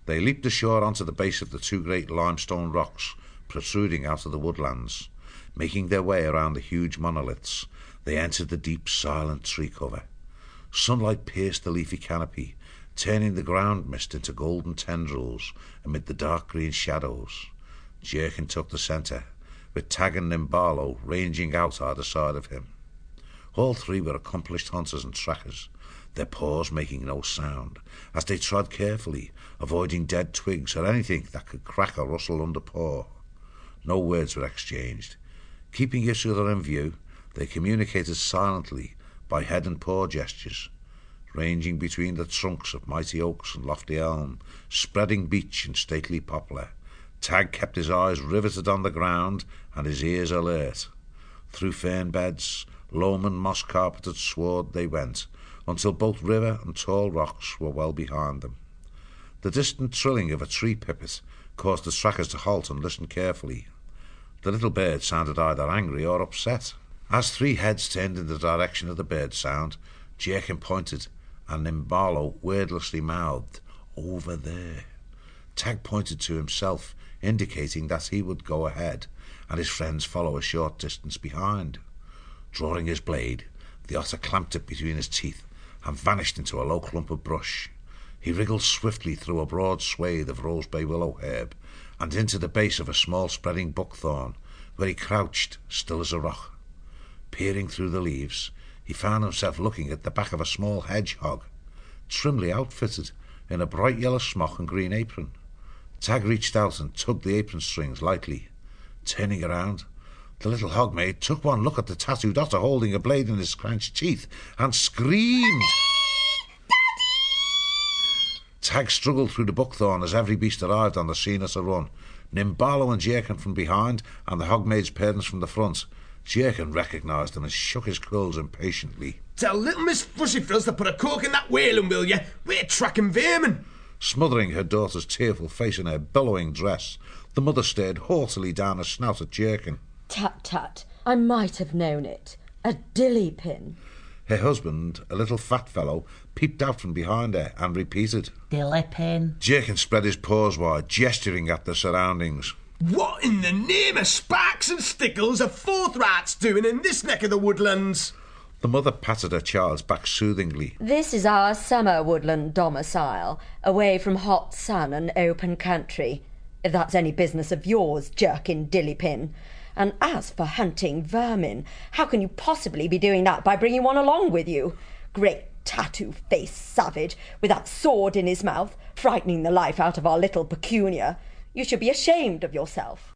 They leaped ashore onto the base of the two great limestone rocks protruding out of the woodlands. Making their way around the huge monoliths, they entered the deep, silent tree cover. Sunlight pierced the leafy canopy, turning the ground mist into golden tendrils amid the dark green shadows. Jerkin took the centre, with Tag and Nimbalo ranging out either side of him. All three were accomplished hunters and trackers, their paws making no sound, as they trod carefully, avoiding dead twigs or anything that could crack or rustle under paw. No words were exchanged. Keeping each other in view, they communicated silently by head and paw gestures, ranging between the trunks of mighty oaks and lofty elm, spreading beech and stately poplar. Tag kept his eyes riveted on the ground and his ears alert. Through fern beds, loam and moss-carpeted sward they went, until both river and tall rocks were well behind them. The distant trilling of a tree pipit caused the trackers to halt and listen carefully. The little bird sounded either angry or upset. As three heads turned in the direction of the bird sound, Jerkin pointed, and Nimbalo wordlessly mouthed, "Over there." Tag pointed to himself, indicating that he would go ahead, and his friends follow a short distance behind. Drawing his blade, the otter clamped it between his teeth and vanished into a low clump of brush. He wriggled swiftly through a broad swathe of rosebay willow herb and into the base of a small spreading buckthorn, where he crouched, still as a rock. Peering through the leaves, he found himself looking at the back of a small hedgehog, trimly outfitted in a bright yellow smock and green apron. Tag reached out and tugged the apron strings lightly. Turning around, the little hogmaid took one look at the tattooed otter holding a blade in his clenched teeth and screamed. Tag struggled through the buckthorn as every beast arrived on the scene at a run. Nimbalo and Jerkin from behind, and the hogmaid's parents from the front. Jerkin recognised them and shook his quills impatiently. "Tell little Miss Fussyfrills to put a cork in that whaling, will you? We're tracking vermin." Smothering her daughter's tearful face in her billowing dress, the mother stared haughtily down her snout at Jerkin. "Tut, tut, I might have known it. A dilly pin." Her husband, a little fat fellow, peeped out from behind her and repeated, "Dilly pin." Jerkin spread his paws wide, gesturing at the surroundings. "What in the name of sparks and stickles are forthrights doing in this neck of the woodlands?" The mother patted her child's back soothingly. "This is our summer woodland domicile, away from hot sun and open country, if that's any business of yours, Jerkin Dillypin. And as for hunting vermin, how can you possibly be doing that by bringing one along with you? Great tattoo-faced savage, with that sword in his mouth, frightening the life out of our little pecunia. You should be ashamed of yourself."